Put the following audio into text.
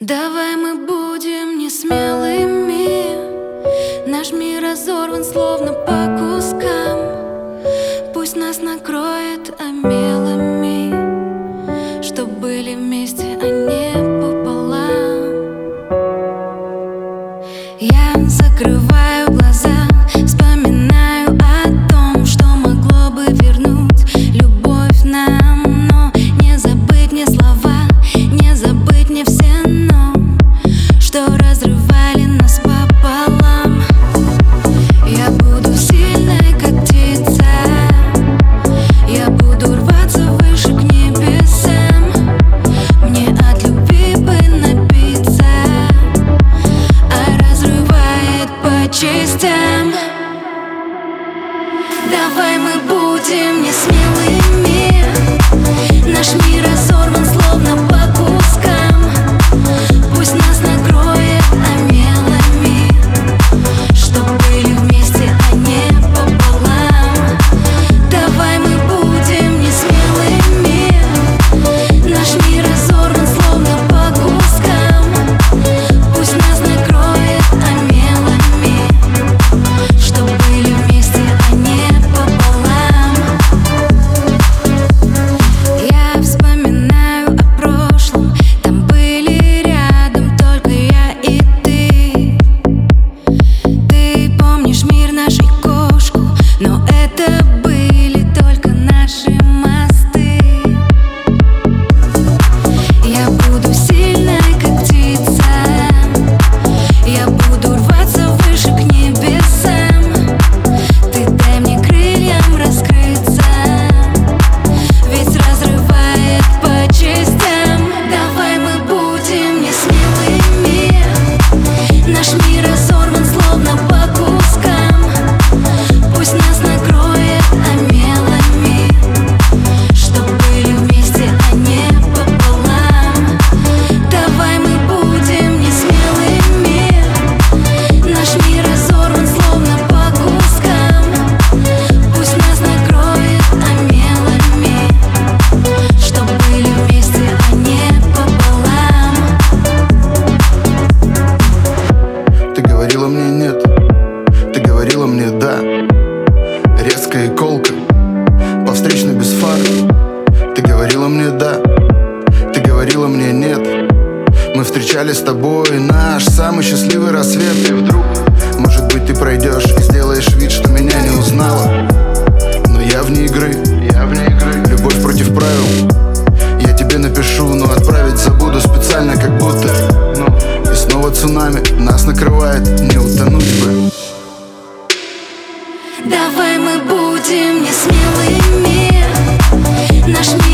Давай мы будем несмелыми. Наш мир разорван словно по кускам. Пусть нас накроет омелами, чтоб были вместе, а не пополам. Я закрываю глаза, вспоминаю о том, что могло бы вернуть любовь нам. Но не забыть мне слова, не забыть мне все «но», что разрывали нас пополам. Я буду сильной, как птица, я буду рваться выше к небесам. Мне от любви бы напиться, а разрывает по частям. Давай мы будем несмелыми. Наш мир разорван словно по кускам. Пусть нас накроет омелами, чтоб были вместе, а не пополам. Давай мы будем несмелыми. Наш мир разорван словно по кускам. Пусть нас накроет омелами, чтоб были вместе, а не пополам. Я вспоминаю о прошлом, там были рядом только я и ты. Ты помнишь мир, нашу кошку, но это были только наши мосты. Я буду сильной, как птица, я буду рваться выше к небесам. Ты дай мне крыльям раскрыться, ведь разрывает по частям. Давай мы будем несмелыми. Наш мир разорван словно по кускам. Пусть нас накроет омелами, чтоб были вместе, а не пополам. Давай мы будем несмелыми. Наш мир разорван словно по кускам. Пусть нас накроет омелами, чтоб были вместе, а не пополам. Ты говорила мне нет, ты говорила мне да. Резкая колка, по встречной без фар. Ты говорила мне да, ты говорила мне нет. Мы встречали с тобой наш самый счастливый рассвет. И вдруг, может быть, ты пройдешь и сделаешь вид, что меня не узнала. Но я вне игры, любовь против правил. Я тебе напишу, но отправить забуду специально, как будто. И снова цунами нас накрывает, не утонуть бы. Давай мы будем несмелыми. Наш мир